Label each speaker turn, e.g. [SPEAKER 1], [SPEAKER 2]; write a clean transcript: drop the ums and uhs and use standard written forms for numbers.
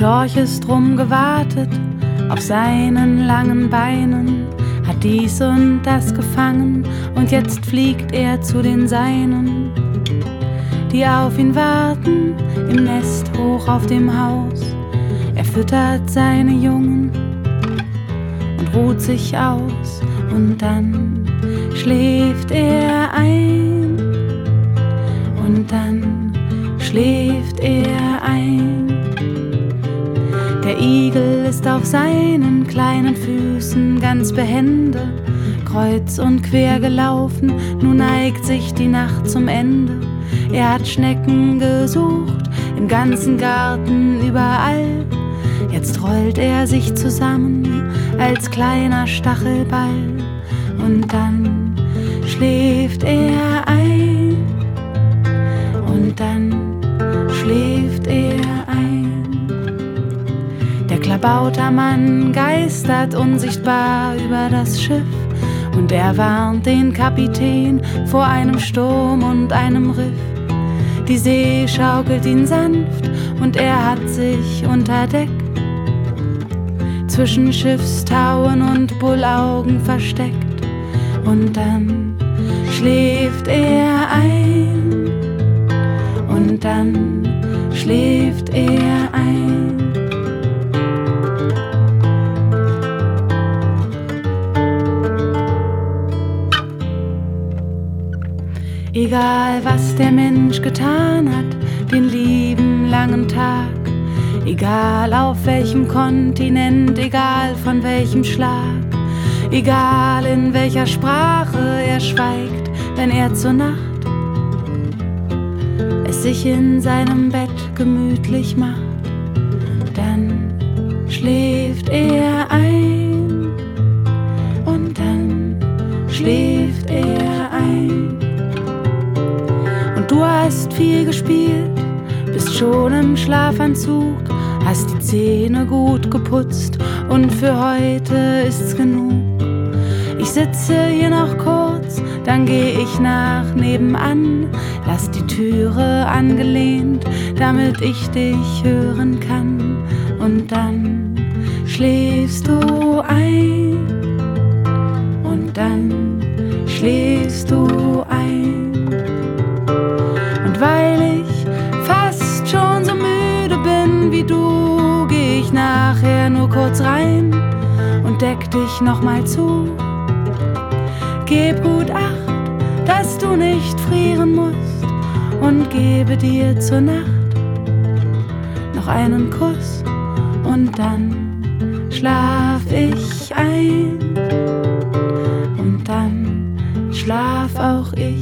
[SPEAKER 1] Storch ist rumgewartet auf seinen langen Beinen, hat dies und das gefangen und jetzt fliegt er zu den Seinen, die auf ihn warten im Nest hoch auf dem Haus. Er füttert seine Jungen und ruht sich aus und dann schläft er ein und dann schläft er ein. Der Igel ist auf seinen kleinen Füßen ganz behende, kreuz und quer gelaufen, nun neigt sich die Nacht zum Ende. Er hat Schnecken gesucht, im ganzen Garten überall, jetzt rollt er sich zusammen als kleiner Stachelball und dann schläft er ein und dann schläft er ein. Der Klabautermann geistert unsichtbar über das Schiff und er warnt den Kapitän vor einem Sturm und einem Riff. Die See schaukelt ihn sanft und er hat sich unter Deck zwischen Schiffstauen und Bullaugen versteckt und dann schläft er ein und dann schläft er ein. Egal was der Mensch getan hat, den lieben langen Tag, egal auf welchem Kontinent, egal von welchem Schlag, egal in welcher Sprache er schweigt, wenn er zur Nacht es sich in seinem Bett gemütlich macht, dann schläft er ein und dann schläft er ein. Du hast viel gespielt, bist schon im Schlafanzug, hast die Zähne gut geputzt und für heute ist's genug. Ich sitze hier noch kurz, dann geh ich nach nebenan, lass die Türe angelehnt, damit ich dich hören kann und dann schläfst du ein und dann schläfst du ein. Weil ich fast schon so müde bin wie du, geh ich nachher nur kurz rein und deck dich nochmal zu. Geb gut Acht, dass du nicht frieren musst und gebe dir zur Nacht noch einen Kuss und dann schlaf ich ein und dann schlaf auch ich.